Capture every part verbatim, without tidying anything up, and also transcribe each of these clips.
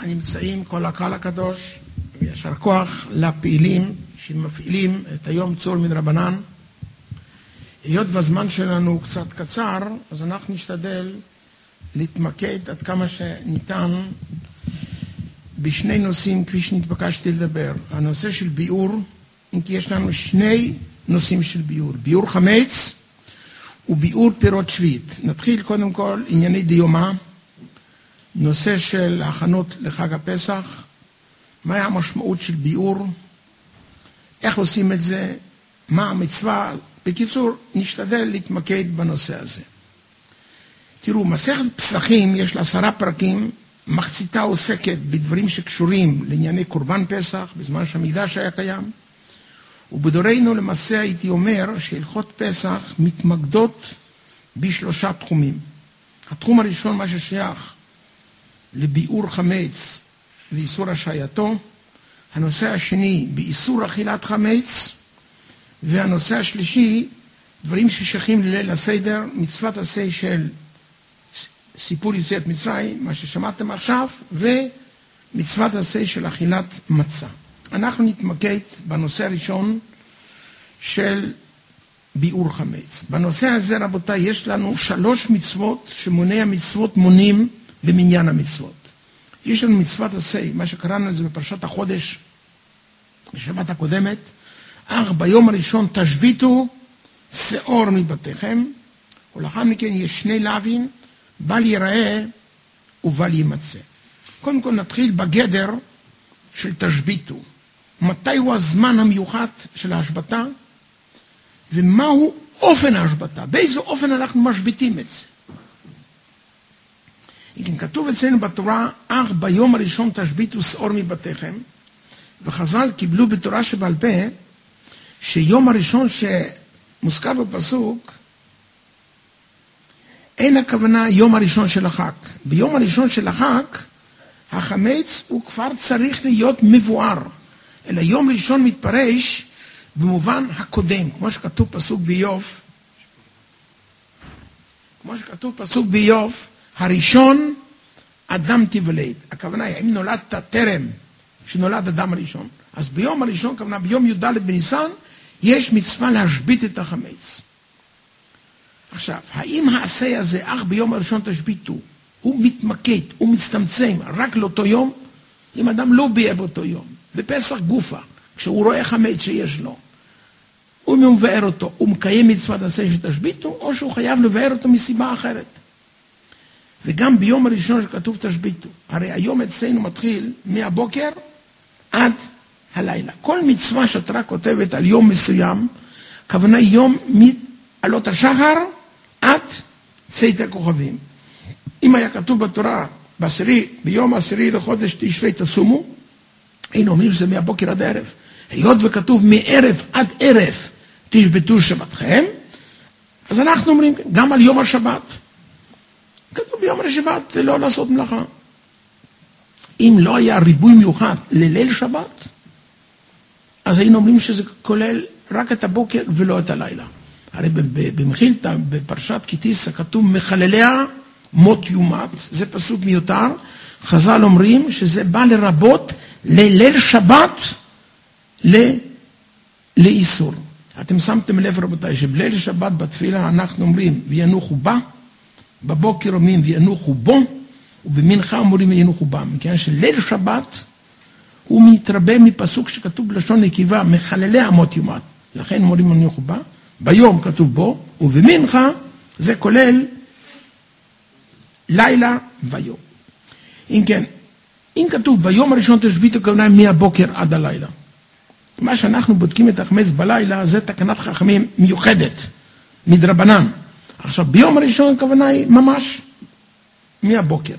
הנמצאים, כל הקהל הקדוש, וישר כוח לפעילים שמפעילים את היום צור מן רבנן. היות והזמן שלנו קצת קצר, אז אנחנו נשתדל להתמקד עד כמה שניתן בשני נושאים כפי שנתבקשתי לדבר. הנושא של ביאור, אם כי יש לנו שני נושאים של ביאור, ביאור חמץ וביאור פירות שביעית. נתחיל קודם כל ענייני דיומא, נושא של הכנות לחג הפסח, מה המשמעות של ביאור, איך עושים את זה, מה המצווה. בקיצור, נשתדל להתמקד בנושא הזה. תראו, מסכת פסחים יש לה עשרה פרקים, מחציתה עוסקת בדברים שקשורים לענייני קורבן פסח, בזמן שהמקדש היה קיים, ובדורנו למעשה הייתי אומר שהלכות פסח מתמקדות בשלושה תחומים. התחום הראשון, מה ששייך לביאור חמץ ואיסור השעייתו, הנושא השני באיסור אכילת חמץ, והנושא השלישי דברים ששייכים לליל הסדר, מצוות עשה של סיפור יציאת מצרים, מה ששמעתם עכשיו, ומצוות עשה של אכילת מצה. אנחנו נתמקד בנושא הראשון של ביאור חמץ. בנושא הזה, רבותיי, יש לנו שלוש מצוות שמוני המצוות מונים במניין המצוות. יש לנו מצוות עשה, מה שקראנו את זה בפרשת החודש, בשבת הקודמת, אך ביום הראשון תשביתו שאור מבתיכם, ולאחר מכן יש שני לאווים, בל ייראה ובל יימצא. קודם כל נתחיל בגדר של תשביתו. מתי הוא הזמן המיוחד של ההשבתה, ומהו אופן ההשבתה, באיזה אופן אנחנו משביתים את זה. אם כתוב אצלנו בתורה, אך ביום הראשון תשביתו שאור מבתיכם, וחז"ל קיבלו בתורה שבעל פה, שיום הראשון שמוזכר בפסוק, אין הכוונה יום הראשון של החג. ביום הראשון של החג, החמץ הוא כבר צריך להיות מבואר. אלא יום ראשון מתפרש במובן הקודם, כמו שכתוב פסוק באיוב, כמו שכתוב פסוק באיוב, הראשון אדם תיוולד. הכוונה היא, אם נולדת טרם שנולד אדם הראשון, אז ביום הראשון, כוונה ביום י"ד בניסן, יש מצווה להשבית את החמץ. עכשיו, האם העשה הזה, אך ביום הראשון תשביתו, הוא מתמקד, הוא מצטמצם רק לאותו יום? אם אדם לא בייה באותו יום, בפסח גופה, כשהוא רואה חמץ שיש לו, הוא מבאר אותו, הוא מקיים מצוות עשה שתשביתו, או שהוא חייב לבאר אותו מסיבה אחרת. וגם ביום הראשון שכתוב תשביתו, הרי היום אצלנו מתחיל מהבוקר עד הלילה. כל מצווה שהתורה כותבת על יום מסוים, כוונה יום מעלות השחר עד צאת הכוכבים. אם היה כתוב בתורה, בעשירי, ביום העשירי לחודש תשרי תצומו, היינו אומרים שזה מהבוקר עד הערב. היות וכתוב מערב עד ערב תשבתו שבתכם, אז אנחנו אומרים גם על יום השבת. כתוב ביום השבת לא לעשות מלאכה. אם לא היה ריבוי מיוחד לליל שבת, אז היינו אומרים שזה כולל רק את הבוקר ולא את הלילה. הרי במחילתא, בפרשת כי תישא, כתוב מחלליה מות יומת, זה פסוק מיותר. חז"ל אומרים שזה בא לרבות לליל שבת לאיסור. אתם שמתם לב רבותיי שבליל שבת בתפילה אנחנו אומרים וינוחו בה, בבוקר אומרים וינוחו בו, ובמנחה אומרים וינוחו בה. מכיוון שליל שבת הוא מתרבה מפסוק שכתוב בלשון נקבה, מחלליה מות יומת. לכן אומרים וינוחו בה, ביום כתוב בו, ובמנחה זה כולל לילה ויום. אם כן, אם כתוב ביום הראשון תשביתו, הכוונה מהבוקר עד הלילה. מה שאנחנו בודקים את החמץ בלילה, זה תקנת חכמים מיוחדת, מדרבנן. עכשיו, ביום הראשון הכוונה היא ממש מהבוקר.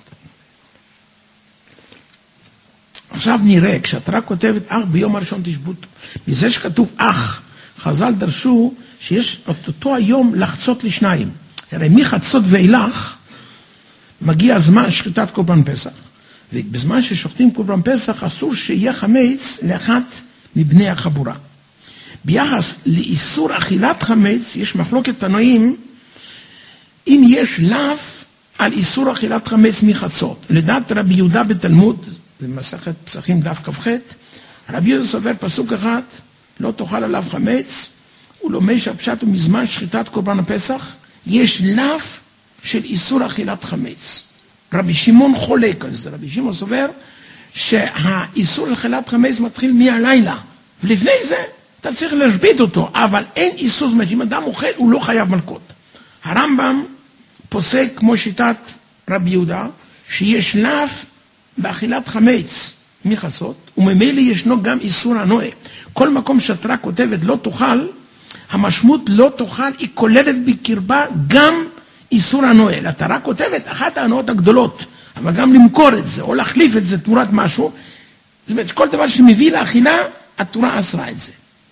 עכשיו נראה, כשהתורה כותבת אך ביום הראשון תשבותו, מזה שכתוב אך, חז"ל דרשו שיש אותו היום לחצות לשניים. הרי מחצות ואילך מגיע הזמן שחיטת קורבן פסח. ובזמן ששוחטים קורבן פסח אסור שיהיה חמץ לאחת מבני החבורה. ביחס לאיסור אכילת חמץ יש מחלוקת תנועים אם יש לאו על איסור אכילת חמץ מחצות. לדעת רבי יהודה בתלמוד, במסכת פסחים דף כ"ח, רבי יהודה סובר פסוק אחד, לא תאכל עליו חמץ, הוא לומד שהפשט הוא מזמן שחיטת קורבן הפסח, יש לאו של איסור אכילת חמץ. רבי שמעון חולק על זה, רבי שמעון סובר שהאיסור אכילת חמץ מתחיל מהלילה, ולפני זה אתה צריך להשבית אותו, אבל אין איסור, זאת אומרת, אם אדם אוכל הוא לא חייב מלכות. הרמב"ם פוסק כמו שיטת רבי יהודה, שיש לאו באכילת חמץ מחצות, וממילא ישנו גם איסור הנועה. כל מקום שהתורה כותבת לא תאכל, המשמעות לא תאכל, היא כוללת בקרבה גם איסור הנועה. התורה כותבת אחת ההנאות הגדולות, אבל גם למכור את זה, או להחליף את זה תמורת משהו, זאת אומרת, כל דבר שמביא לאכילה, התורה אסרה את זה.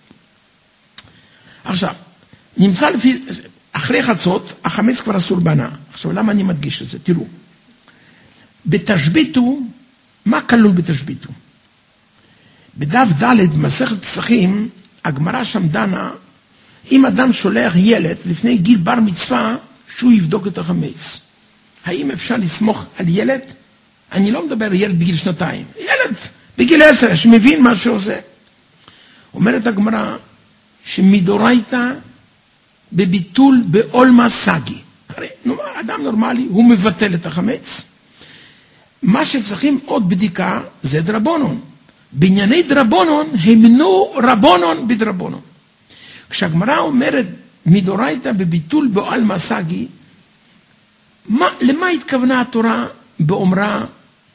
עכשיו, נמצא לפי, אחרי חצות, החמץ כבר אסור בהנאה. עכשיו, למה אני מדגיש את זה? תראו, בתשביתו, מה כלול בתשביתו? בדף ד' מסכת פסחים, הגמרא שם דנה, אם אדם שולח ילד לפני גיל בר מצווה, שהוא יבדוק את החמץ. האם אפשר לסמוך על ילד? אני לא מדבר על ילד בגיל שנתיים. ילד בגיל עשר, שמבין מה שעושה. אומרת הגמרא, שמדורייתא בביטול בעולמא סגי. הרי אדם נורמלי, הוא מבטל את החמץ. מה שצריכים עוד בדיקה, זה דרבונון. בענייני דרבונון, המנו רבונון בדרבונון. כשהגמרא אומרת, מדורייתא בביטול בעולמא סגי, מה, למה התכוונה התורה באומרה,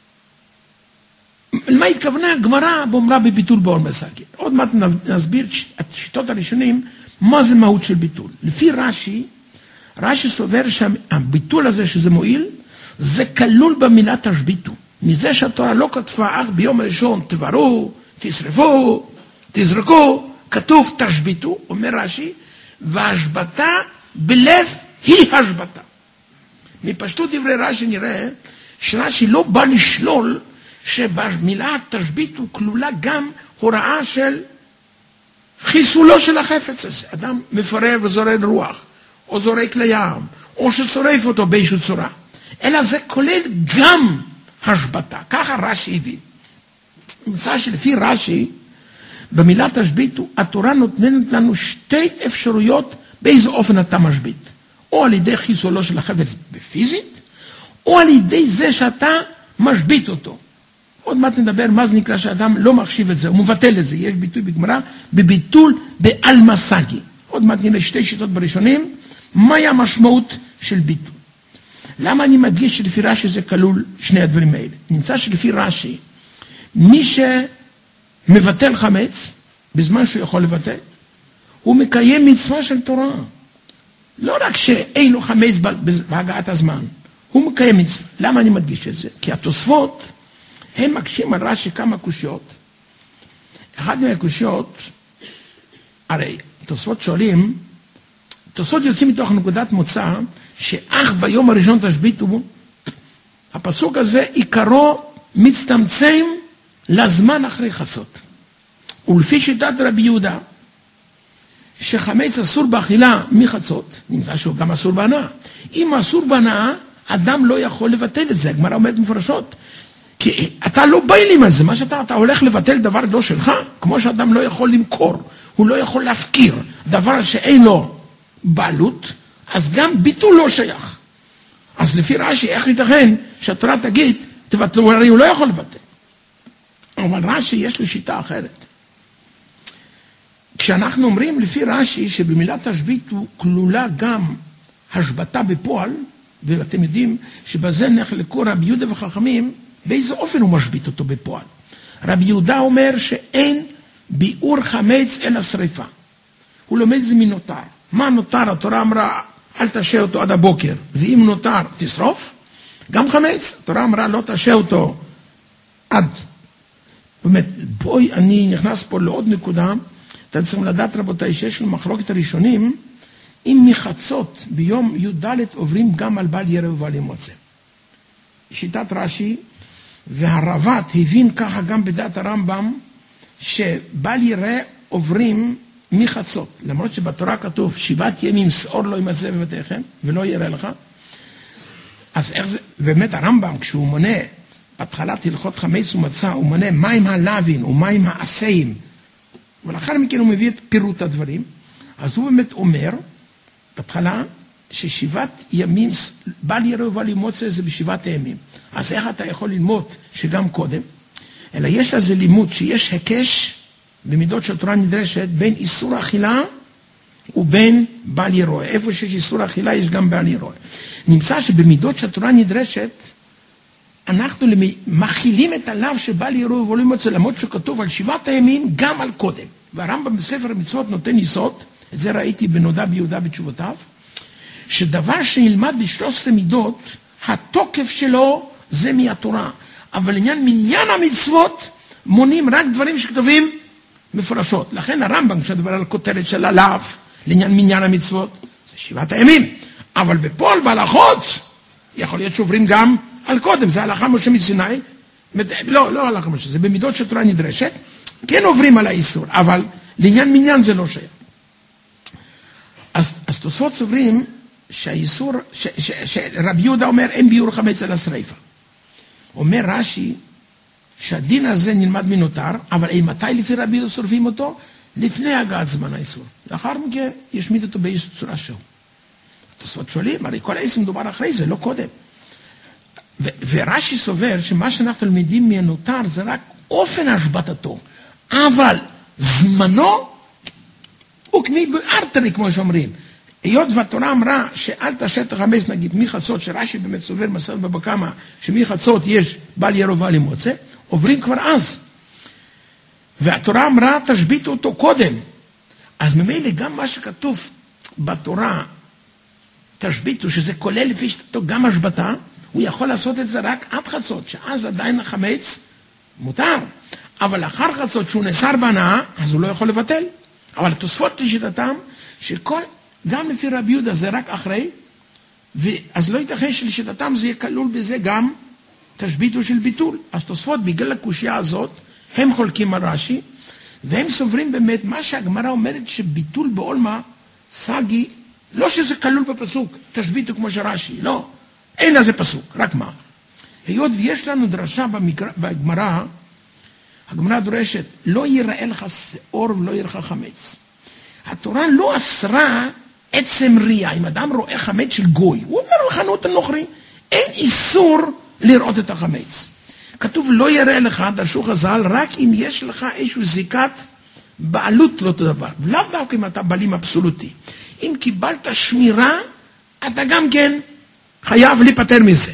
למה התכוונה הגמרא באומרה בביטול בעולמא סגי? עוד מעט נסביר את השיטות הראשונים, מה זה מהות של ביטול. לפי רש"י, רש"י סובר שהביטול הזה שזה מועיל, זה כלול במילה תשביתו. מזה שהתורה לא כתבה אך ביום הראשון תברו, תשרפו, תזרקו, כתוב תשביתו, אומר רש"י, והשבתה בלב היא השבתה. מפשטות דברי רש"י נראה שרש"י לא בא לשלול שבמילה תשביתו כלולה גם הוראה של חיסולו של החפץ הזה. אדם מפרר וזורק רוח, או זורק לים, או ששורף אותו באיזושהי צורה. אלא זה כולל גם השבתה. ככה רש"י הבין. נמצא שלפי רש"י, במילה תשביתו, התורה נותנת לנו שתי אפשרויות באיזה אופן אתה משבית. או על ידי חיסולו של החפץ בפיזית, או על ידי זה שאתה משבית אותו. עוד מעט נדבר מה זה נקרא שאדם לא מחשיב את זה, הוא מבטל את זה. יש ביטוי בגמרא, בביטול בעלמא סגי. עוד מעט נראה שתי שיטות בראשונים, מהי המשמעות של ביטול. למה אני מדגיש שלפי רש"י זה כלול שני הדברים האלה? נמצא שלפי רש"י, מי שמבטל חמץ, בזמן שהוא יכול לבטל, הוא מקיים מצווה של תורה. לא רק שאין לו חמץ בהגעת הזמן, הוא מקיים מצווה. למה אני מדגיש את זה? כי התוספות, הם מקשים על רש"י כמה קושיות. אחת מהקושיות, הרי תוספות שואלים, תוספות יוצאים מתוך נקודת מוצא, שאך ביום הראשון תשביתו, הפסוק הזה עיקרו מצטמצם לזמן אחרי חצות. ולפי שיטת רבי יהודה, שחמץ אסור באכילה מחצות, נמצא שהוא גם אסור בהנאה. אם אסור בהנאה, אדם לא יכול לבטל את זה. הגמרא אומרת מפורשות, כי אתה לא באים על זה, מה שאתה אתה הולך לבטל דבר לא שלך, כמו שאדם לא יכול למכור, הוא לא יכול להפקיר דבר שאין לו בעלות, אז גם ביטול לא שייך. אז לפי רש"י, איך ייתכן שהתורה תגיד, תבטלו, הרי הוא לא יכול לבטל. אבל רש"י יש לו שיטה אחרת. כשאנחנו אומרים לפי רש"י שבמילה תשביתו כלולה גם השבתה בפועל, ואתם יודעים שבזה נחלקו רבי יהודה וחכמים, באיזה אופן הוא משבית אותו בפועל. רבי יהודה אומר שאין ביעור חמץ אלא שריפה. הוא לומד את זה מנותר. מה נותר? התורה אמרה, אל תשע אותו עד הבוקר, ואם נותר, תשרוף. גם חמץ, התורה אמרה, לא תשע אותו עד. באמת, בואי, אני נכנס פה לעוד נקודה, אתם צריכים לדעת רבותיי, שיש לנו מחלוקת הראשונים, אם מחצות ביום י"ד עוברים גם על בל ירא ובל ימוצא. שיטת רש"י, והרב"ט הבין ככה גם בדעת הרמב"ם, שבל ירא עוברים מחצות, למרות שבתורה כתוב שבעת ימים שאור לא ימצא בבתיכם ולא יראה לך. אז איך זה, באמת הרמב"ם, כשהוא מונה, בהתחלת הלכות חמץ ומצה, הוא מונה מים הלווין ומים העשיים, ולאחר מכן הוא מביא את פירוט הדברים, אז הוא באמת אומר, בהתחלה, ששבעת ימים, בל יראה ובל ימוצא זה בשבעת הימים. אז איך אתה יכול ללמוד שגם קודם? אלא יש לזה לימוד שיש הקש במידות של תורה נדרשת בין איסור אכילה ובין בל יראה. איפה שיש איסור אכילה יש גם בל יראה. נמצא שבמידות של תורה נדרשת, אנחנו מכילים את הלאו שבל יראה ובל ימוצא, למרות שכתוב על שבעת הימים גם על קודם. והרמב"ם בספר המצוות נותן יסוד, את זה ראיתי בנודע ביהודה בתשובותיו, שדבר שנלמד בשלוש עשרה מידות, התוקף שלו זה מהתורה. אבל עניין מניין המצוות, מונים רק דברים שכתובים מפורשות. לכן הרמב"ם, כשדבר על כותרת של הלאו, לעניין מניין המצוות, זה שבעת הימים. אבל בפועל בהלכות, יכול להיות שעוברים גם על קודם, זה הלכה משה מסיני, לא, לא הלכה משה, זה במידות שתורה נדרשת, כן עוברים על האיסור, אבל לעניין מניין זה לא שייך. אז, אז תוספות סוברים, שהאיסור, ש, ש, שרבי יהודה אומר, אין ביור חמץ על השריפה. אומר רש"י, שהדין הזה נלמד מנותר, אבל מתי לפי רבי יהודה שורפים אותו? לפני הגעת זמן האיסור. לאחר מכן, ישמיד אותו באיזו צורה שהוא. תוספות שואלים, הרי כל האיסור מדובר אחרי זה, לא קודם. ו- ורש"י סובר, שמה שאנחנו תלמידים מנותר, זה רק אופן השבתתו. אבל זמנו, הוא כמי בארטרי, כמו שאומרים. היות והתורה אמרה שאל תשת החמץ, נגיד, מחצות, שרש"י באמת סובר מסורת בבא קמא, שמחצות יש בל יראה ובל ימוצא, עוברים כבר אז. והתורה אמרה, תשביתו אותו קודם. אז ממילא גם מה שכתוב בתורה, תשביתו, שזה כולל לפי שתתו גם השבתה, הוא יכול לעשות את זה רק עד חצות, שאז עדיין החמץ מותר. אבל אחר חצות, שהוא נסר בהנאה, אז הוא לא יכול לבטל. אבל התוספות לשיטתם, שכל... גם לפי רבי יהודה זה רק אחרי, אז לא ייתכן שלשיטתם זה יהיה כלול בזה גם תשביתו של ביטול. אז תוספות בגלל הקושיה הזאת, הם חולקים על רש"י, והם סוברים באמת מה שהגמרא אומרת שביטול בעולמה סגי, לא שזה כלול בפסוק, תשביתו כמו שרש"י, לא, אין לזה פסוק, רק מה. היות ויש לנו דרשה בגמרא, הגמרא דורשת, לא ייראה לך שאור ולא יראה לך חמץ. התורה לא אסרה עצם ריאה. אם אדם רואה חמץ של גוי, הוא אומר לחנות הנוכרי, אין איסור לראות את החמץ. כתוב לא יראה לך, דרשו חז"ל, רק אם יש לך איזושהי זיקת בעלות לאותו דבר. ולאו דווקא אם אתה בעלים אבסולוטי. אם קיבלת שמירה, אתה גם כן חייב להיפטר מזה.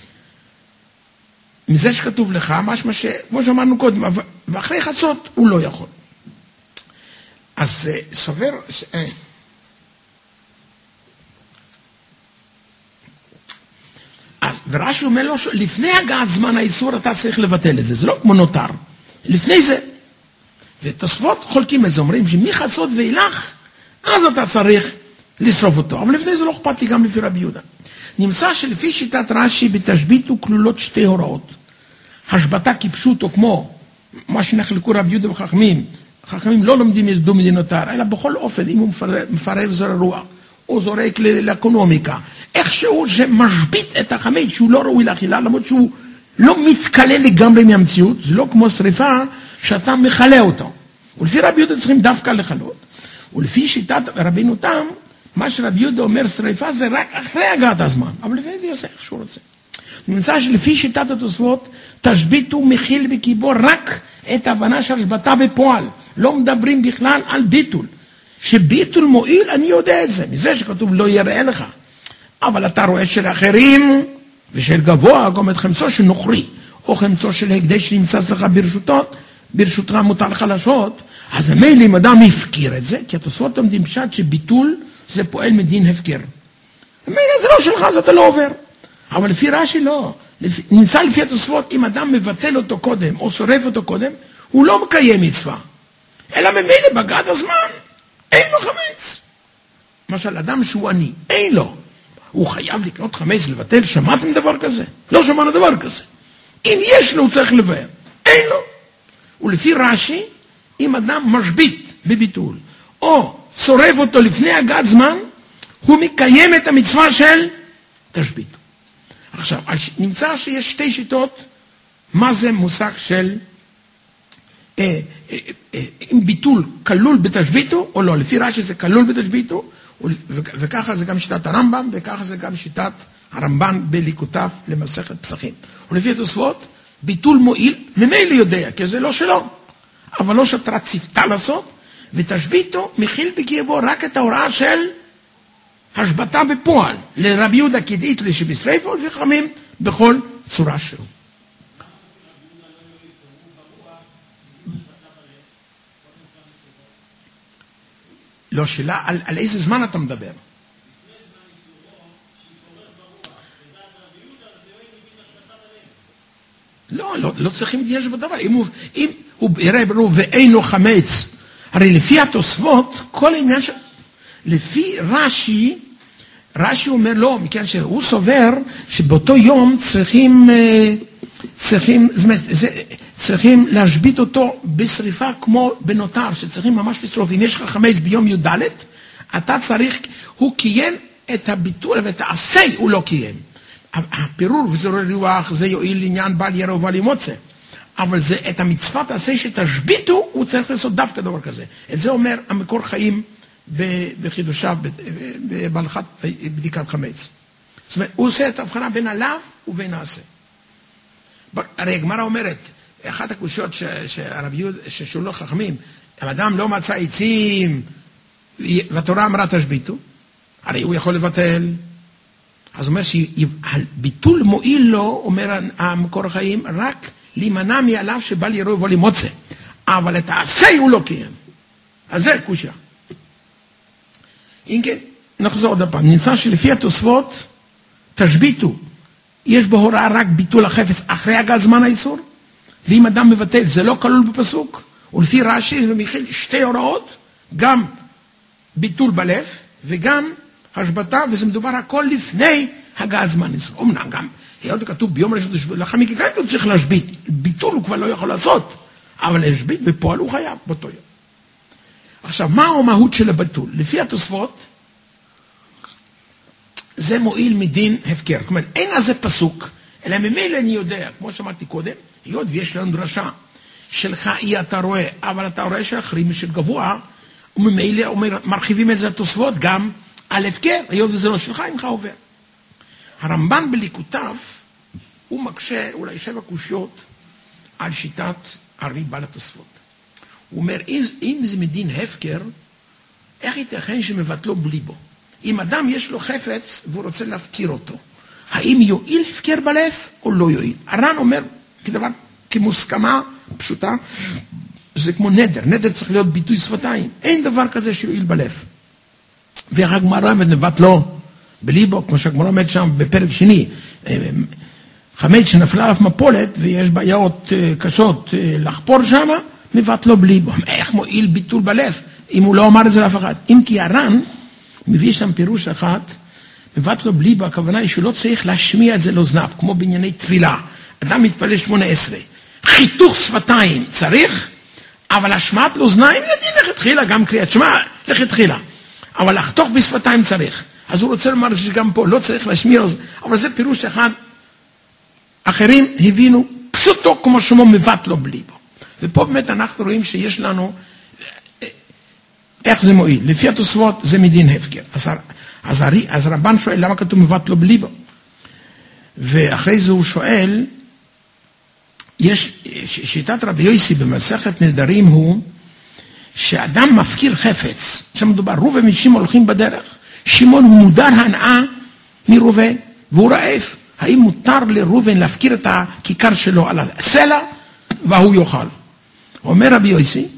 מזה שכתוב לך, משמע שכמו שאמרנו קודם, ואחרי חצות הוא לא יכול. אז סובר, אז ורש"י אומר לו, לפני הגעת זמן האיסור אתה צריך לבטל את זה, זה לא כמו נותר, לפני זה. ותוספות חולקים את זה, אומרים שמחצות ואילך, אז אתה צריך לשרוף אותו, אבל לפני זה לא אכפת לי גם לפי רבי יהודה. נמצא שלפי שיטת רש"י בתשביתו כלולות שתי הוראות. השבתה כפשוטו כמו מה שנחלקו רבי יהודה וחכמים, חכמים לא לומדים יש דו מדינותר, אלא בכל אופן, אם הוא מפרב זר רוח, או זורק לאקונומיקה, איכשהו שמשבית את החמץ, שהוא לא ראוי לאכילה, למרות שהוא לא מתקלה לגמרי מהמציאות, זה לא כמו שריפה שאתה מחלה אותו. ולפי רבי יהודה צריכים דווקא לחלות, ולפי שיטת רבינו תם, מה שרבי יהודה אומר שריפה זה רק אחרי הגעת הזמן, אבל לפי זה יעשה איך שהוא רוצה. נמצא שלפי שיטת התוספות, תשביתו מכיל בקיבו רק את ההבנה של השבתה בפועל, לא מדברים בכלל על ביטול. שביטול מועיל, אני יודע את זה, מזה שכתוב לא יראה לך. אבל אתה רואה של אחרים, ושל גבוה, גם את חמצו של נוכרי, או חמצו של הקדש שנמצא לך ברשותות, ברשותך מותר חלשות, אז ממילא אם אדם יפקיר את זה, כי התוספות עומדים פשט שביטול זה פועל מדין הפקר. ממילא זה לא שלך, אז אתה לא עובר. אבל לפי רש"י לא. לפי, נמצא לפי התוספות, אם אדם מבטל אותו קודם, או שורף אותו קודם, הוא לא מקיים מצווה. אלא ממילא בגעת הזמן, אין לו חמץ. למשל, אדם שהוא עני, אין לו. הוא חייב לקנות חמץ, לבטל, שמעתם דבר כזה? לא שמענו דבר כזה. אם יש לו, הוא צריך לבאר. אין לו. ולפי רש"י, אם אדם משבית בביטול, או שורף אותו לפני הגעת זמן, הוא מקיים את המצווה של תשבית. עכשיו, נמצא שיש שתי שיטות, מה זה מושג של אה, אה, אה, אם ביטול כלול בתשביתו או לא, לפי רש"י זה כלול בתשביתו, וככה זה גם שיטת הרמב"ם, וככה זה גם שיטת הרמב"ן בליקוטיו למסכת פסחים. ולפי התוספות, ביטול מועיל, ממילא יודע, כי זה לא שלו, אבל לא שתרה צפתה לעשות, ותשביתו מכיל בקרבו רק את ההוראה של השבתה בפועל, לרבי יהודה כדאית לשבשרפו, ולחכמים בכל צורה שהוא. לא שאלה, על, על איזה זמן אתה מדבר? לא, לא, לא צריכים עניין שבדבר. אם הוא, אם הוא יראה ברור ואינו חמץ, הרי לפי התוספות, כל העניין ש... לפי רש"י, רש"י אומר לא, מכן שהוא סובר שבאותו יום צריכים, צריכים, זאת אומרת, זה, צריכים להשבית אותו בשריפה כמו בנותר, שצריכים ממש לשרוף. אם יש לך חמץ ביום י"ד, אתה צריך, הוא קיים את הביטול ואת העשי הוא לא קיים. הפירור וזורי רוח זה יועיל לעניין בעל ירא ובעל ימוצא. אבל זה את המצוות העשי שתשביתו, הוא צריך לעשות דווקא דבר כזה. את זה אומר המקור חיים בחידושיו, בהלכת בדיקת חמץ. זאת אומרת, הוא עושה את ההבחנה בין הלאו ובין העשה. הרי הגמרא אומרת, אחת הקושיות שהרב יהודה, ששאלו חכמים, האדם לא מצא עצים, והתורה אמרה תשביתו, הרי הוא יכול לבטל. אז הוא אומר שהביטול מועיל לו, אומר המקור החיים, רק להימנע מעליו שבא לירוא ובא למוצא. אבל את העשה הוא לא קיים. אז זה קושיה. אם כן, נחזור עוד הפעם. נמצא שלפי התוספות, תשביתו. יש בהוראה רק ביטול החפץ אחרי הגעת זמן האיסור, ואם אדם מבטל, זה לא כלול בפסוק, ולפי רש"י זה מכיל שתי הוראות, גם ביטול בלב, וגם השבתה, וזה מדובר הכל לפני הגעת זמן האיסור. אמנם גם, היות כתוב ביום ראשון, לאחר מכן הוא צריך להשבית, ביטול הוא כבר לא יכול לעשות, אבל להשבית בפועל הוא חייב באותו יום. עכשיו, מה המהות של הביטול? לפי התוספות, זה מועיל מדין הפקר. כלומר, אין על זה פסוק, אלא ממילא אני יודע, כמו שאמרתי קודם, היות ויש לנו דרשה, שלך אי אתה רואה, אבל אתה רואה שאחרים של גבוה, וממילא מרחיבים את זה התוספות גם על הפקר, היות וזה לא שלך, אם לך עובר. הרמב"ן בליקוטיו, הוא מקשה אולי שבע קושיות על שיטת הרי בעל התוספות. הוא אומר, אם זה מדין הפקר, איך ייתכן שמבטלו בלי בו? אם אדם יש לו חפץ והוא רוצה להפקיר אותו, האם יועיל הפקר בלב או לא יועיל? הר"ן אומר, כדבר, כמוסכמה פשוטה, זה כמו נדר, נדר צריך להיות ביטוי שפתיים, אין דבר כזה שיועיל בלב. והגמרא מבטלו בלי בו, כמו שהגמרא אומרת שם בפרק שני, חמץ שנפלה עליו מפולת ויש בעיות קשות לחפור שם, מבטלו בלי בו. איך מועיל ביטול בלב אם הוא לא אמר את זה לאף אחד? אם כי הר"ן מביא שם פירוש אחת, מבטלו בלי בו, הכוונה היא שהוא לא צריך להשמיע את זה לאוזניו, כמו בענייני תפילה. אדם מתפלל שמונה עשרה, חיתוך שפתיים צריך, אבל השמעת לאוזניים, ידין לכתחילה, גם קריאת שמע, לכתחילה. אבל לחתוך בשפתיים צריך. אז הוא רוצה לומר שגם פה לא צריך להשמיע אוזן, אבל זה פירוש אחד. אחרים הבינו פשוטו כמו שמו מבטלו בלי בו. ופה באמת אנחנו רואים שיש לנו, איך זה מועיל? לפי התוספות זה מדין הפקר. אז, אז, אז רבן שואל למה כתוב מבטלו בלי בו? ואחרי זה הוא שואל, יש שיטת רבי יוסי במסכת נדרים הוא, שאדם מפקיר חפץ, שמדובר, רובה ושימעון הולכים בדרך, שימעון הוא מודר הנאה מרובה, והוא רעב. האם מותר לראובן להפקיר את הכיכר שלו על הסלע, והוא יאכל? אומר רבי יוסי,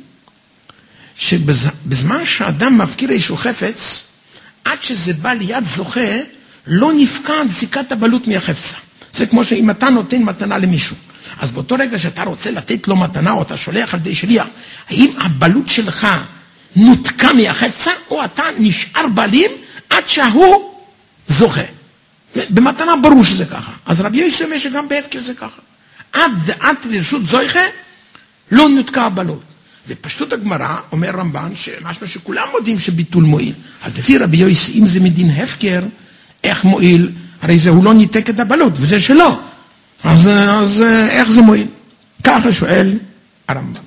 שבזמן שאדם מפקיר איזשהו חפץ, עד שזה בא ליד זוכה, לא נפקד זיקת הבעלות מהחפצה. זה כמו שאם אתה נותן מתנה למישהו, אז באותו רגע שאתה רוצה לתת לו מתנה, או אתה שולח על די שליח, האם הבעלות שלך נותקה מהחפצה, או אתה נשאר בעלים עד שהוא זוכה? במתנה ברור שזה ככה. אז רבי יוסי אומר שגם בהפקר זה ככה. עד דעת לרשות זוכה, לא נותקה הבעלות. ופשטות הגמרא, אומר רמב"ן, שמשמע שכולם מודים שביטול מועיל. אז לפי רבי יוסי, אם זה מדין הפקר, איך מועיל הרי זה הוא לא ניתק את הבעלות, וזה שלו. אז, אז איך זה מועיל? ככה שואל הרמב"ם.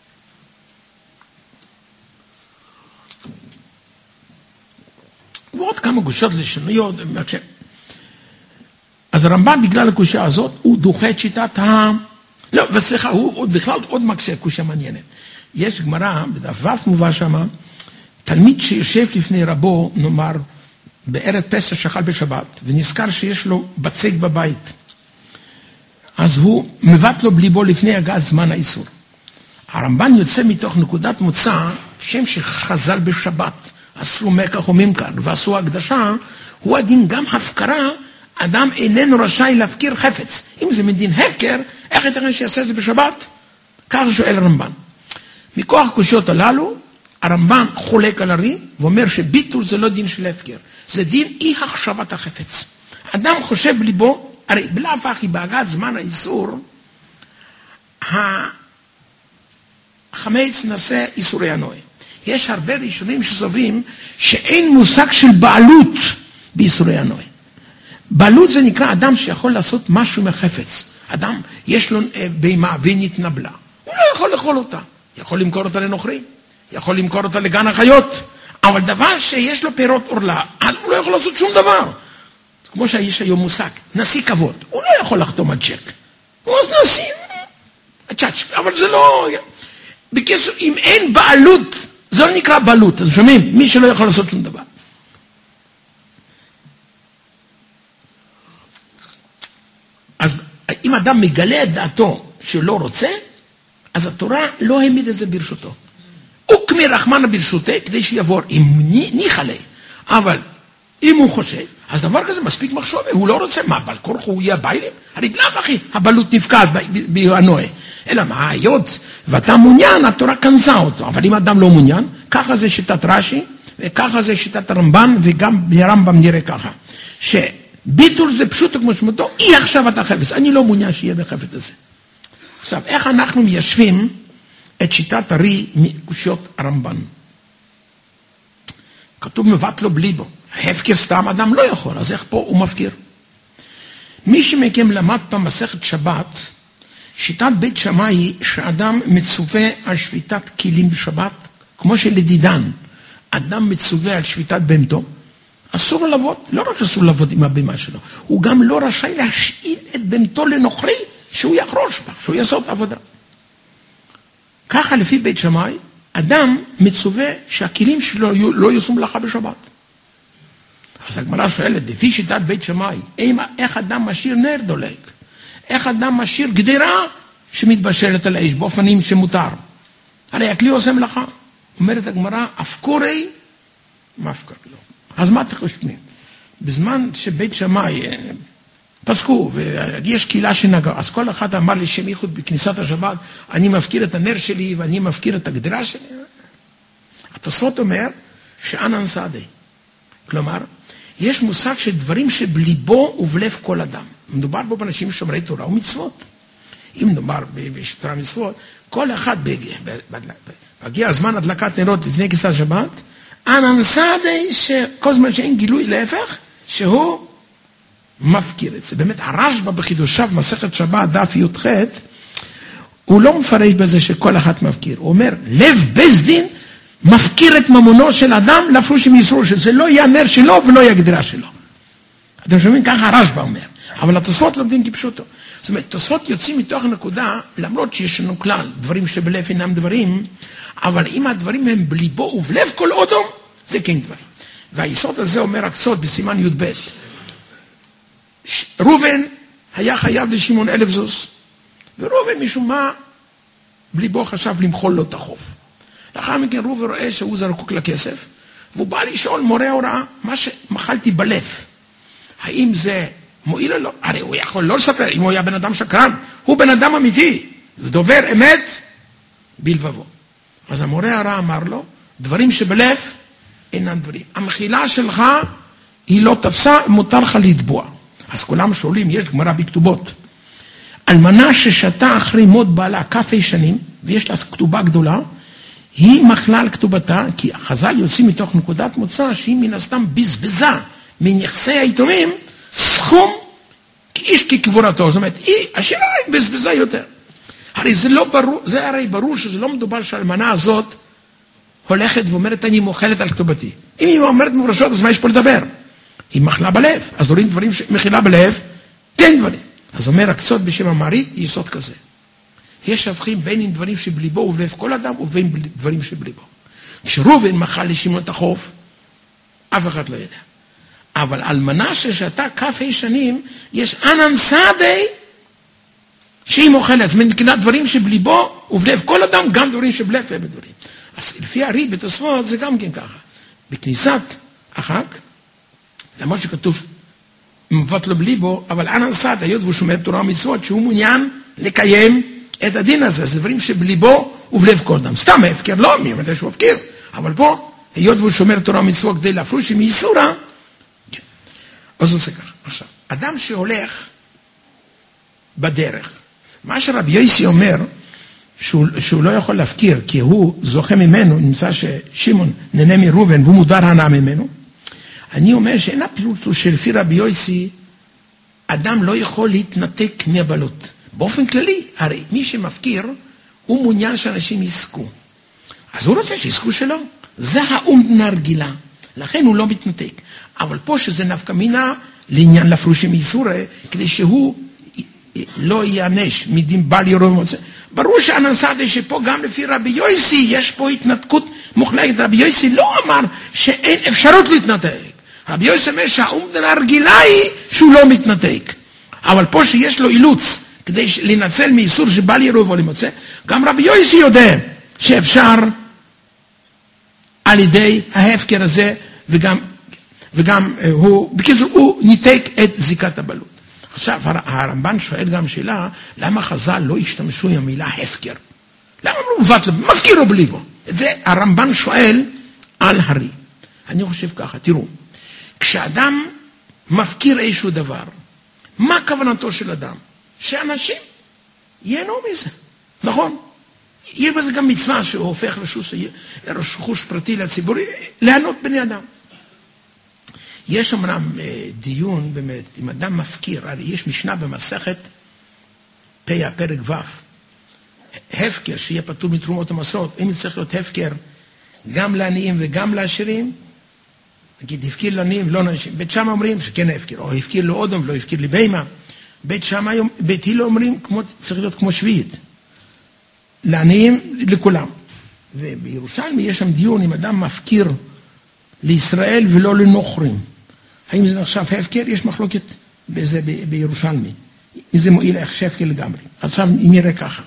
ועוד כמה גושות לשוניות. אז הרמב"ם בגלל הקושיה הזאת, הוא דוחה את שיטת ה... לא, וסליחה, הוא עוד בכלל עוד מקשה קושיה מעניינת. יש גמרא, בדף ו' מובא שמה, תלמיד שיושב לפני רבו, נאמר, בערב פסח שחל בשבת, ונזכר שיש לו בצק בבית. אז הוא מבט לו בליבו לפני הגעת זמן האיסור. הרמב"ן יוצא מתוך נקודת מוצא, שם שחז"ל בשבת, אסרו מקח או ממכר, ועשו הקדשה, הוא הדין גם הפקרה, אדם איננו רשאי להפקיר חפץ. אם זה מדין הפקר, איך ייתכן שיעשה את זה בשבת? כך שואל הרמב"ן. מכוח הקושיות הללו, הרמב"ן חולק על הרי, ואומר שביטול זה לא דין של הפקר, זה דין אי החשבת החפץ. אדם חושב בליבו, הרי בלאו הכי בהגעת זמן האיסור, החמץ נעשה איסורי הנועה. יש הרבה ראשונים שסוברים שאין מושג של בעלות באיסורי הנועה. בעלות זה נקרא אדם שיכול לעשות משהו מחפץ. אדם, יש לו בהמה ונתנבלה. הוא לא יכול לאכול אותה. יכול למכור אותה לנוכרים. יכול למכור אותה לגן החיות. אבל דבר שיש לו פירות עורלה, הוא לא יכול לעשות שום דבר. כמו שיש היום מושג, נשיא כבוד. הוא לא יכול לחתום על צ'ק. הוא אז נשיא. צ'ק, אבל זה לא... בקיצור, אם אין בעלות, זה לא נקרא בעלות. אתם שומעים? מי שלא יכול לעשות שום דבר. אז אם אדם מגלה את דעתו שלא רוצה, אז התורה לא העמיד את זה ברשותו. וקמי רחמנה ברשותה כדי שיעבור, אם ניחא ליה. אבל אם הוא חושב, אז דבר כזה מספיק מחשבה, הוא לא רוצה, מה, בעל כורחו הוא יהיה ביילים? הרי בלאו הכי, הבעלות נפקעת בהנועה. אלא מה, היות ואתה מעוניין, התורה כנסה אותו. אבל אם אדם לא מעוניין, ככה זה שיטת רש"י, וככה זה שיטת הרמב"ן, וגם ברמב"ם נראה ככה. שביטול זה פשוט כמו שמותו, אי עכשיו אתה חפץ. אני לא מעוניין שיהיה בחפץ הזה. עכשיו, איך אנחנו מיישבים את שיטת הרי מקושיות הרמב"ן? כתוב מבט לו בליבו. הפקר סתם אדם לא יכול, אז איך פה הוא מפקיר? מי שמכם למד פעם מסכת שבת, שיטת בית שמאי היא שאדם מצווה על שביתת כלים בשבת, כמו שלדידן, אדם מצווה על שביתת בהמתו, אסור לו לעבוד, לא רק אסור לעבוד עם הבהמה שלו, הוא גם לא רשאי להשאיל את בהמתו לנוכרי, שהוא יחרוש בה, שהוא יעשה את העבודה. ככה לפי בית שמאי, אדם מצווה שהכלים שלו לא יעשו מלאכה בשבת. אז הגמרא שואלת, לפי שיטת בית שמאי, איך אדם משאיר נר דולק? איך אדם משאיר גדרה שמתבשלת על האש, באופנים שמותר? הרי הכלי עושה מלאכה. אומרת הגמרא, אפקורי, מפקר לו. אז מה אתם חושבים? בזמן שבית שמאי פסקו, ויש קהילה שנגע, אז כל אחד אמר לי שם ייחוד בכניסת השבת, אני מפקיר את הנר שלי ואני מפקיר את הגדרה שלי. התוספות אומר, שאנן סעדי. כלומר, יש מושג של דברים שבליבו ובלב כל אדם. מדובר בו באנשים שומרי תורה ומצוות. אם מדובר בתורה ומצוות, כל אחד בהגיע הזמן הדלקת נרות לפני כניסת השבת, אנן סעדי שכל זמן שאין גילוי להפך, שהוא מפקיר את זה. באמת הרשב"א בחידושיו מסכת שבת דף י"ח, הוא לא מפרש בזה שכל אחד מפקיר. הוא אומר, לב בית דין מפקיר את ממונו של אדם לפרוש עם ישרור, שזה לא יהיה הנר שלו ולא יהיה הגדרה שלו. אתם שומעים? ככה הרשב"א אומר. אבל התוספות לומדים כפשוטו. זאת אומרת, תוספות יוצאים מתוך הנקודה, למרות שיש לנו כלל, דברים שבלב אינם דברים, אבל אם הדברים הם בליבו ובלב כל אודום, זה כן דברים. והיסוד הזה אומר הקצות בסימן י"ב. ראובן היה חייב לשמעון אלף זוז, וראובן משום מה, בליבו חשב למחול לו את החוב. לאחר מכן ראובן רואה שהוא זרקוק לכסף, והוא בא לשאול מורה הוראה, מה שמחלתי בלב, האם זה מועיל או לא? הרי הוא יכול לא לספר, אם הוא היה בן אדם שקרן, הוא בן אדם אמיתי, ודובר אמת בלבבו. אז המורה הרע אמר לו, דברים שבלב אינם דברים. המחילה שלך היא לא תפסה, מותר לך לתבוע. אז כולם שואלים, יש גמרא בכתובות. אלמנה ששתה אחרי מות בעלה כ"ה שנים, ויש לה כתובה גדולה, היא מחלה על כתובתה, כי החז"ל יוצאים מתוך נקודת מוצא, שהיא מן הסתם בזבזה מנכסי היתומים, סכום, איש כקבורתו, זאת אומרת, השאלה היא בזבזה יותר. הרי זה לא ברור, זה הרי ברור שזה לא מדובר שהאלמנה הזאת הולכת ואומרת, אני מוכלת על כתובתי. אם היא אומרת מפורשות, אז מה יש פה לדבר? היא מחלה בלב, אז דברים דברים שמכילה בלב, תן דברים. אז אומר הקצות בשם המערית, יסוד כזה. יש הבחין בין עם דברים שבליבו ובלב כל אדם, ובין דברים שבליבו. כשראובן מחל לשמעון את החוף, אף אחד לא יודע. אבל על מנשה שאתה כ"ה שנים, יש אנן סעדי שהיא מוכלת. זאת אומרת, דברים שבליבו ובלב כל אדם, גם דברים שבלב ובדברים. אז לפי הרי בתוספות זה גם כן ככה. בכניסת החג, למרות שכתוב מבט לו בליבו, אבל אנן סעד, היות והוא שומר תורה ומצוות, שהוא מעוניין לקיים את הדין הזה. זה דברים שבליבו ובלב כל אדם. סתם ההפקר, לא, מי יודע שהוא הפקר. אבל פה, היות והוא שומר תורה ומצוות כדי להפרוש עם ייסורה, כן. אז הוא עושה ככה. עכשיו, אדם שהולך בדרך, מה שרבי יוסי אומר, שהוא, שהוא לא יכול להפקיר, כי הוא זוכה ממנו, נמצא ששימון נהנה מראובן, והוא מודר הנאה ממנו. אני אומר שאין הפירוט שלפי רבי יוסי, אדם לא יכול להתנתק מהבעלות. באופן כללי, הרי מי שמפקיר, הוא מעוניין שאנשים יזכו. אז הוא רוצה שיזכו שלו. זה האומדנה הרגילה. לכן הוא לא מתנתק. אבל פה שזה נפקא מינה לעניין לפרושים מייסורי, כדי שהוא לא יענש מדין בל ירוב מוצא. ברור שהנסעתי שפה גם לפי רבי יוסי, יש פה התנתקות מוחלטת. רבי יוסי לא אמר שאין אפשרות להתנתק. רבי יוסי אומר שהאומדנה הרגילה היא שהוא לא מתנתק. אבל פה שיש לו אילוץ, כדי לנצל מייסור שבל ירוב או למוצא, גם רבי יוסי יודע שאפשר על ידי ההפקר הזה, וגם, וגם הוא, בקיצור, הוא ניתק את זיקת הבעלות. עכשיו, הרמב"ן שואל גם שאלה, למה חז"ל לא השתמשו עם המילה הפקר? למה לא מבט לבו? מפקיר או בליבו? זה הרמב"ן שואל על הרי. אני חושב ככה, תראו, כשאדם מפקיר איזשהו דבר, מה כוונתו של אדם? שאנשים ייהנו מזה, נכון? יש בזה גם מצווה שהוא הופך רכוש פרטי לציבורי, ליהנות בני אדם. יש אמנם דיון באמת, אם אדם מפקיר, הרי יש משנה במסכת פ"א פרק ו', הפקר שיהיה פטור מתרומות ומסורות, אם צריך להיות הפקר גם לעניים וגם לעשירים, נגיד הפקיר לעניים ולא לעשירים, בית שמאי אומרים שכן הפקר, או הפקיר לו אודם ולא הפקיר לבהמה, בית שמאי, בית הלל אומרים כמו, צריך להיות כמו שביעית, לעניים לכולם. ובירושלמי יש שם דיון אם אדם מפקיר לישראל ולא לנוכרים. האם זה נחשב הפקר? יש מחלוקת בזה בירושלמי. אם זה מועיל איך שהפקר לגמרי. עכשיו נראה ככה.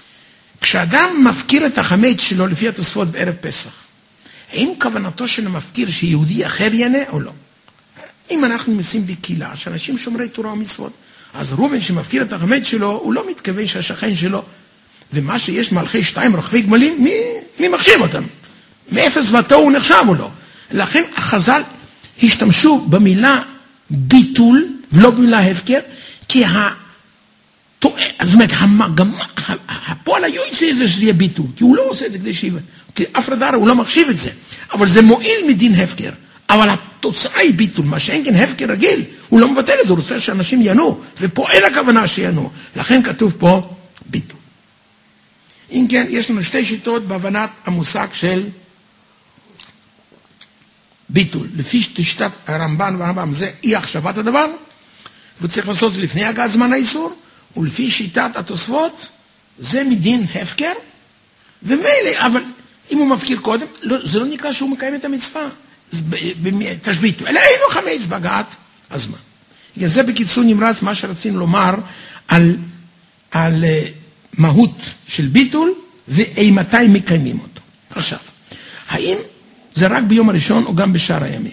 כשאדם מפקיר את החמץ שלו לפי התוספות בערב פסח, האם כוונתו של המפקיר שיהודי אחר ייהנה או לא? אם אנחנו נשים בקהילה שאנשים שומרי תורה ומצוות, אז ראובן שמפקיר את החמץ שלו, הוא לא מתכוון שהשכן שלו, ומה שיש מלכי שתיים רוכבי גמלים, מי, מי מחשיב אותם? מאפס ותו הוא נחשב או לא? לכן החז"ל השתמשו במילה ביטול ולא במילה הפקר, כי ה... זאת אומרת, המגמה, הפועל היועצי זה שזה יהיה ביטול, כי הוא לא עושה את זה כדי שיבה, כי אף רדאר הוא לא מחשיב את זה, אבל זה מועיל מדין הפקר, אבל התוצאה היא ביטול, מה שאין כן הפקר רגיל, הוא לא מבטל את זה, הוא רוצה שאנשים יענו, ופה אין הכוונה שיענו, לכן כתוב פה ביטול. אם כן, יש לנו שתי שיטות בהבנת המושג של ביטול. לפי שיטת הרמב"ן והרמב"ם זה אי החשבת הדבר, וצריך לעשות זה לפני הגעת זמן האיסור, ולפי שיטת התוספות, זה מדין הפקר, ומילא, אבל אם הוא מפקיר קודם, זה לא נקרא שהוא מקיים את המצווה, תשביתו, אלא אין לו חמץ בהגעת הזמן. זה בקיצור נמרץ מה שרצינו לומר על, על מהות של ביטול, ואימתי מקיימים אותו. עכשיו, האם זה רק ביום הראשון או גם בשאר הימים?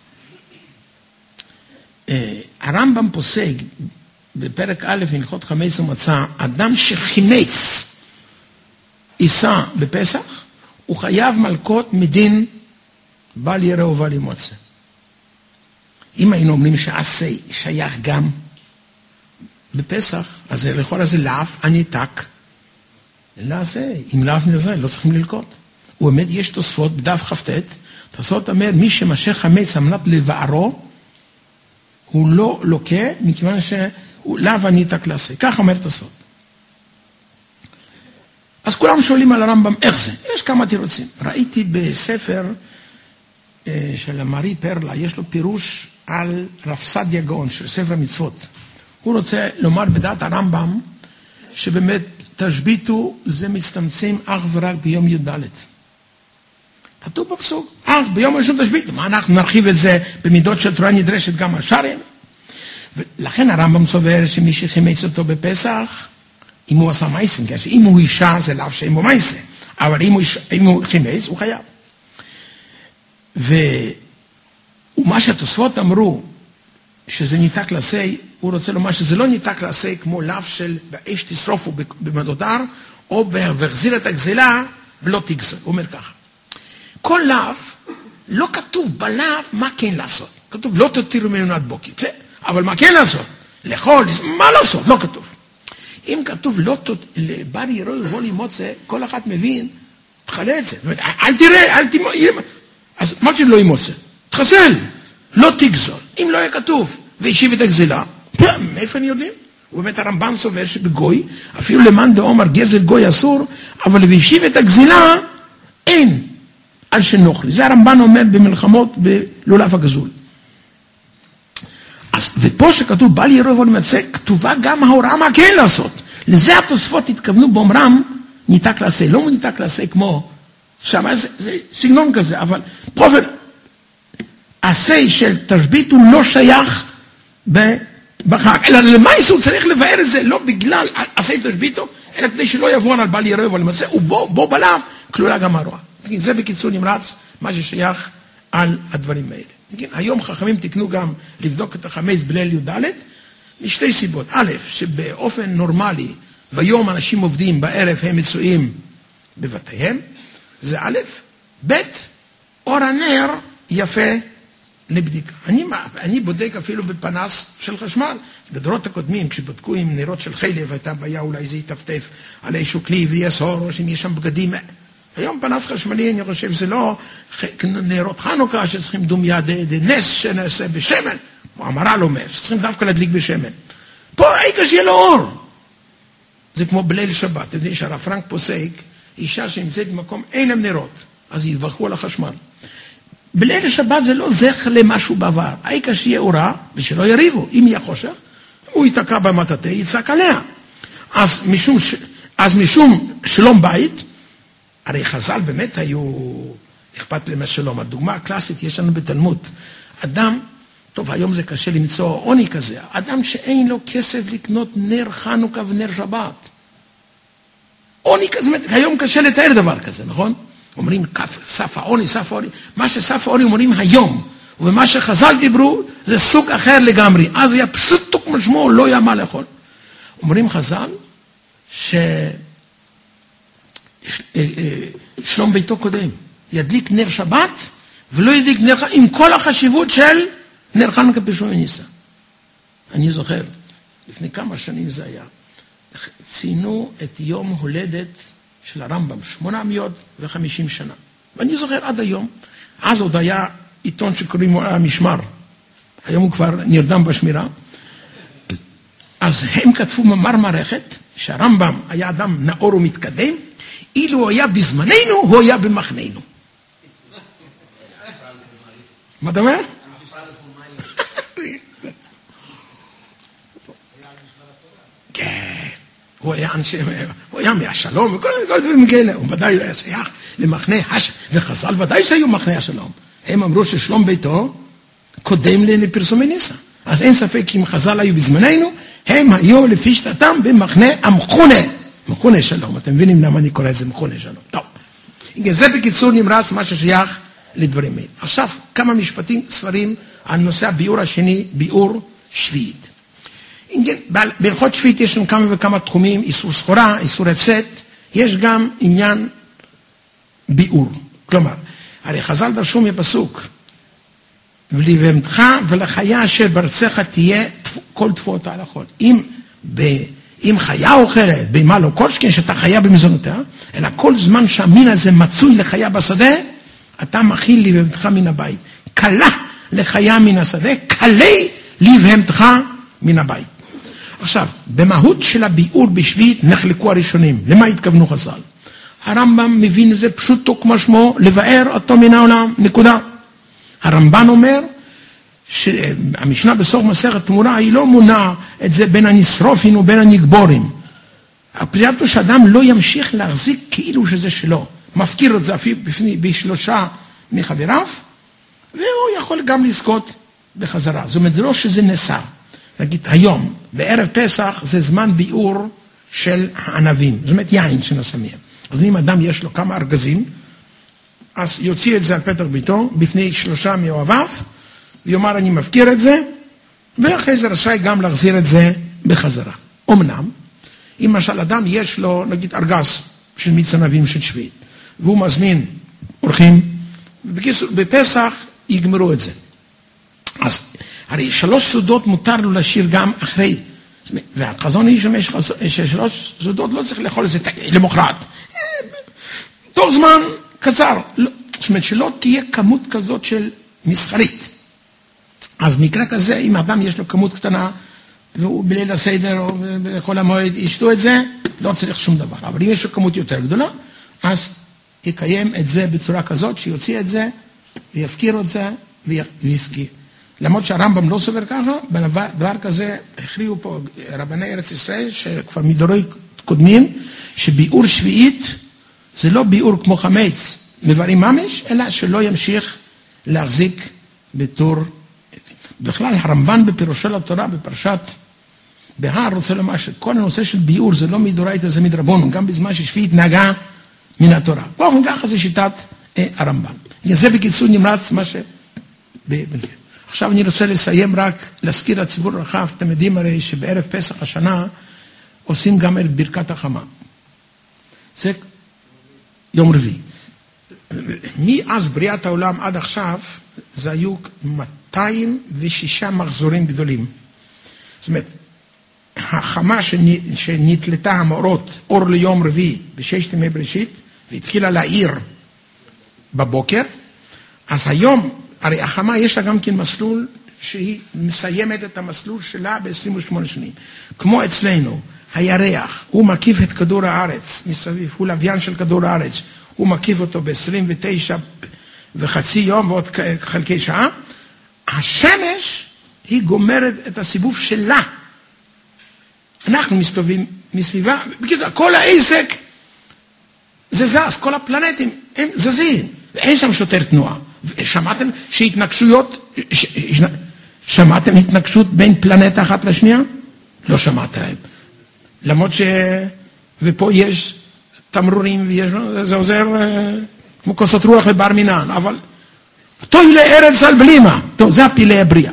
הרמב"ם פוסק בפרק א' הלכות חמץ ומצה, אדם שחימץ יישא בפסח, הוא חייב מלקות מדין בל יראה ובל ימוצא. אם היינו אומרים שעשה שייך גם בפסח, אז לכל הזה לאף הניתק, לא זה, אם לאף נזה, לא צריכים ללקות. הוא באמת, יש תוספות בדף כ"ט, תוספות אומר, מי שמשך חמץ על מנת לבערו, הוא לא לוקה, מכיוון שהוא לאו ענית קלאסי. כך אומר תוספות. אז כולם שואלים על הרמב"ם, איך זה? יש כמה תירוצים. ראיתי בספר של מארי פרלה, יש לו פירוש על רב סעדיה גאון, של ספר המצוות. הוא רוצה לומר בדעת הרמב"ם, שבאמת תשביתו זה מצטמצם אך ורק ביום י"ד. כתוב בפסוק, אך ביום ראשון תשביתו. מה אנחנו נרחיב את זה במידות של תורה נדרשת גם על שאר ימים? ולכן הרמב"ם סובר שמי שחימץ אותו בפסח, אם הוא עשה מייסים, אם הוא אישה זה לאו שאין בו מייסה, אבל אם הוא, אם הוא חימץ הוא חייב. ומה שהתוספות אמרו, שזה ניתק לעשי, הוא רוצה לומר שזה לא ניתק לעשי כמו לאו של באש תשרופו במדודר, או בהחזיר את הגזלה ולא תגזל. הוא אומר ככה. כל לאו, לא כתוב בלאו מה כן לעשות. כתוב לא תותירו ממנו עד בוקר. אבל מה כן לעשות? לאכול, מה לעשות? לא כתוב. אם כתוב לא לבר ירוא יבוא לימוצא, כל אחד מבין, תחלה את זה. אל תראה, אל תראה. אז מה שלא ימוצא? תחסל, לא תגזול. אם לא היה כתוב והשיב את הגזלה, מאיפה אני יודעים? ובאמת הרמב"ן סובר שבגוי, אפילו למאן דאמר גזל גוי אסור, אבל והשיב את הגזלה, אין על שנוכלי. זה הרמב"ן אומר במלחמות בלולב הגזול. אז, ופה שכתוב בל ירוא יבוא לימוצא, כתובה גם ההוראה מה כן לעשות. לזה התוספות התכוונו באומרם, ניתק לעשה. לא ניתק לעשה כמו, שם זה, זה סגנון כזה, אבל באופן, עשה של תשבית הוא לא שייך בחג, אלא למעשה הוא צריך לבאר את זה, לא בגלל עשה תשביתו, אלא כדי שלא יבוא על בל ירוא יבוא לימוצא, ובו בלאו כלולה גם הרוע. זה בקיצור נמרץ, מה ששייך על הדברים האלה. היום חכמים תקנו גם לבדוק את החמץ בליל י"ד, משתי סיבות. א', שבאופן נורמלי, ביום אנשים עובדים, בערב הם מצויים בבתיהם, זה א', ב', אור הנר יפה לבדיקה. אני, אני בודק אפילו בפנס של חשמל. בדורות הקודמים, כשבדקו עם נרות של חלב, הייתה בעיה אולי זה יטפטף על איזשהו כלי ויסור, או שאם יש שם בגדים. היום פנס חשמלי, אני חושב, זה לא נרות חנוכה שצריכים דומיה נס שנעשה בשמן. המהר"ל אומר, שצריכים דווקא להדליק בשמן. פה העיקר שיהיה לו אור. זה כמו בליל שבת. אתם יודעים שהרב פרנק פוסק, אישה שנמצאת במקום, אין להם נרות, אז יתברכו על החשמל. בליל שבת זה לא זכר למשהו בעבר. העיקר שיהיה אורה, ושלא יריבו. אם יהיה חושך, הוא ייתקע במטאטא, יצעק עליה. אז משום, אז משום שלום בית, הרי חז"ל באמת היו אכפת להם שלום. הדוגמה הקלאסית יש לנו בתלמוד. אדם, טוב, היום זה קשה למצוא עוני כזה, אדם שאין לו כסף לקנות נר חנוכה ונר שבת. עוני כזה, היום קשה לתאר דבר כזה, נכון? אומרים סף העוני, סף העוני. מה שסף העוני אומרים היום, ומה שחז"ל דיברו, זה סוג אחר לגמרי. אז היה פשוט משמעו, לא היה מה לאכול. אומרים חז"ל, ש... שלום ביתו קודם, ידליק נר שבת, ולא ידליק נר חנוכה, עם כל החשיבות של נר חנוכה פרשום וניסה. אני זוכר, לפני כמה שנים זה היה, ציינו את יום הולדת של הרמב"ם, שמונה מאות וחמישים שנה. ואני זוכר עד היום, אז עוד היה עיתון שקוראים לו המשמר, היום הוא כבר נרדם בשמירה, אז הם כתבו מאמר מערכת, שהרמב"ם היה אדם נאור ומתקדם, אילו הוא היה בזמננו, הוא היה במחננו. מה אתה אומר? כן, הוא היה אנשי, הוא היה מהשלום, וכל הדברים כאלה, הוא ודאי היה שייך למחנה השלום, וחז"ל ודאי שהיו מחנה השלום. הם אמרו ששלום ביתו קודם לפרסומי ניסה. אז אין ספק אם חז"ל היו בזמננו, הם היו לפי שתתם במחנה המכונה. מכונה שלום, אתם מבינים למה אני קורא את זה מכונה שלום. טוב, זה בקיצור נמרץ מה ששייך לדברים האלה. עכשיו, כמה משפטים ספרים על נושא הביאור השני, ביאור שביעית. בהלכות שביעית יש לנו כמה וכמה תחומים, איסור סחורה, איסור הפסד, יש גם עניין ביאור. כלומר, הרי חז"ל דרשו מפסוק, ולבהמתך ולחיה אשר בארצך תהיה כל תפואות ההלכות. אם ב... אם חיה אוכלת, בהמה לא כל שכן שאתה חיה במזונותיה, אלא כל זמן שהמין הזה מצוי לחיה בשדה, אתה מכיל לבבתך מן הבית. קלה לחיה מן השדה, קלה לבהמתך מן הבית. עכשיו, במהות של הביאור בשביעית נחלקו הראשונים. למה התכוונו חז"ל? הרמב"ם מבין זה פשוטו כמו שמו, לבאר אותו מן העולם, נקודה. הרמב"ן אומר שהמשנה בסוף מסכת תמורה היא לא מונה את זה בין הנשרופין ובין הנגבורים. הפריעתו שאדם לא ימשיך להחזיק כאילו שזה שלו. מפקיר את זה אפילו בשלושה מחבריו, והוא יכול גם לזכות בחזרה. זאת אומרת, זה לא שזה נסע. נגיד, היום, בערב פסח, זה זמן ביאור של הענבים. זאת אומרת, יין שנשא מהם. אז אם אדם יש לו כמה ארגזים, אז יוציא את זה על פתח ביתו, בפני שלושה מאוהביו, ויאמר, אני מפקיר את זה, ואחרי זה רשאי גם להחזיר את זה בחזרה. אמנם, אם למשל אדם יש לו, נגיד, ארגז של מיץ ענבים של שביעית, והוא מזמין אורחים, ובקיצור, בפסח יגמרו את זה. אז הרי שלוש סעודות מותר לו לשיר גם אחרי, והחזון איש אומר ששלוש סעודות לא צריך לאכול את זה למחרת. תוך זמן קצר. זאת אומרת שלא תהיה כמות כזאת של מסחרית. אז במקרה כזה, אם האדם יש לו כמות קטנה, והוא בליל הסדר או בכל המועד ישתו את זה, לא צריך שום דבר. אבל אם יש לו כמות יותר גדולה, אז יקיים את זה בצורה כזאת, שיוציא את זה, ויפקיר את זה, ויסקי. למרות שהרמב"ם לא סובר ככה, בדבר כזה הכריעו פה רבני ארץ ישראל, שכבר מדורי קודמים, שביאור שביעית, זה לא ביאור כמו חמץ, מבארים ממש, אלא שלא ימשיך להחזיק בתור. בכלל, הרמב"ן בפירושו לתורה, בפרשת בהר, רוצה לומר שכל הנושא של ביאור זה לא מדורייתא, זה מדרבנן, גם בזמן ששביעית נהגה מן התורה. באופן ככה זה שיטת אה, הרמב"ן. זה בקיצור נמרץ מה ש... עכשיו אני רוצה לסיים רק, להזכיר לציבור הרחב, אתם יודעים הרי שבערב פסח השנה עושים גם את ברכת החמה. זה יום רביעי. מאז בריאת העולם עד עכשיו, זה היו מאתיים ושישה מחזורים גדולים. זאת אומרת, החמה שנתלתה המאורות, אור ליום רביעי, בששת ימי בראשית, והתחילה להעיר בבוקר, אז היום, הרי החמה יש לה גם כן מסלול, שהיא מסיימת את המסלול שלה ב-עשרים ושמונה שנים. כמו אצלנו, הירח, הוא מקיף את כדור הארץ, מסביב, הוא לוויין של כדור הארץ, הוא מקיף אותו ב-עשרים ותשע וחצי יום ועוד חלקי שעה, השמש היא גומרת את הסיבוב שלה. אנחנו מסתובבים מסביבה, בקיצור, כל העסק זה זז, כל הפלנטים הם זזים, ואין שם שוטר תנועה. שמעתם שהתנגשויות, ש, ש, שמעתם התנגשות בין פלנטה אחת לשנייה? לא שמעתם. למרות ש... ופה יש תמרורים, ויש... זה עוזר כמו כוסות רוח לבר מינן, אבל תוילה ארץ על בלימה, טוב, זה הפילי הבריאה.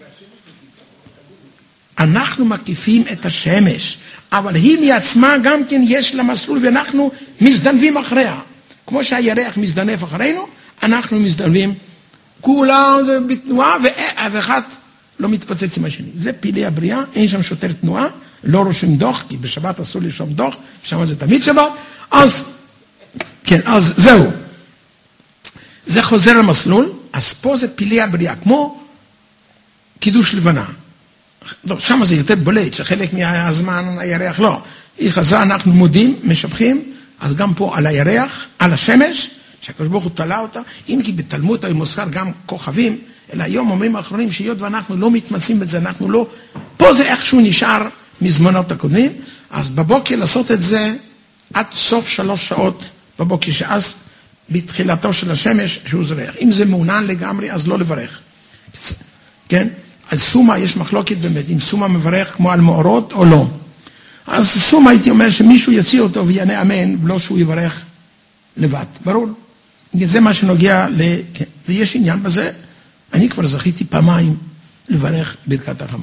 אנחנו מקיפים את השמש, אבל היא מעצמה גם כן יש לה מסלול, ואנחנו מזדנבים אחריה. כמו שהירח מזדנף אחרינו, אנחנו מזדנבים, כולם זה בתנועה, ואף אחד לא מתפוצץ עם השני. זה פילי הבריאה, אין שם שוטר תנועה, לא רושם דוח, כי בשבת אסור לרשום דוח, שם זה תמיד שבת, אז, כן, אז זהו. זה חוזר למסלול, אז פה זה פילי הבריאה, כמו קידוש לבנה. טוב, שם זה יותר בולט, שחלק מהזמן הירח לא. היא חזה, אנחנו מודים, משבחים, אז גם פה על הירח, על השמש, שהקדוש ברוך הוא תלה אותה, אם כי בתלמוד היו מוזכר גם כוכבים, אלא היום אומרים האחרונים שהיות ואנחנו לא מתמצאים בזה, אנחנו לא, פה זה איכשהו נשאר מזמנות הקודמים, אז בבוקר לעשות את זה עד סוף שלוש שעות בבוקר, שאז בתחילתו של השמש שהוא זרח. אם זה מעונן לגמרי, אז לא לברך. כן? על סומה יש מחלוקת באמת, אם סומה מברך כמו על מאורות או לא. אז סומה הייתי אומר שמישהו יציע אותו ויענה אמן, ולא שהוא יברך לבד. ברור? זה מה שנוגע ל... ויש עניין בזה, אני כבר זכיתי פעמיים לברך ברכת החמה.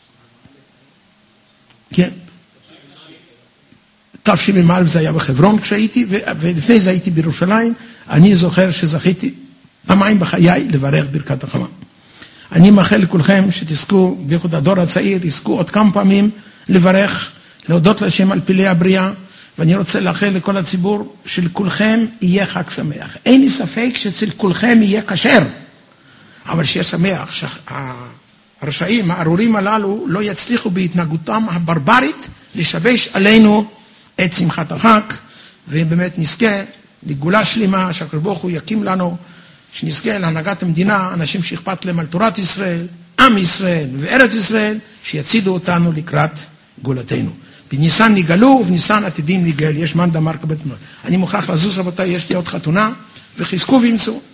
כן. תשמ"א זה היה בחברון כשהייתי, ולפני זה הייתי בירושלים, אני זוכר שזכיתי פעמיים בחיי לברך ברכת החמה. אני מאחל לכולכם שתזכו, בייחוד הדור הצעיר, יזכו עוד כמה פעמים לברך, להודות לשם על פילי הבריאה, ואני רוצה לאחל לכל הציבור שלכולכם יהיה חג שמח. אין לי ספק שאצל כולכם יהיה כשר, אבל שיהיה שמח, הרשעים, הארורים הללו, לא יצליחו בהתנהגותם הברברית לשבש עלינו את שמחת החג, ובאמת נזכה לגאולה שלמה, שהקדוש ברוך הוא יקים לנו, שנזכה להנהגת המדינה, אנשים שאכפת להם על תורת ישראל, עם ישראל וארץ ישראל, שיצידו אותנו לקראת גאולתנו. בניסן נגאלו ובניסן עתידים נגאל, יש מאן דאמר כבתמות. אני מוכרח לזוז רבותיי, יש לי עוד חתונה, וחזקו וימצאו.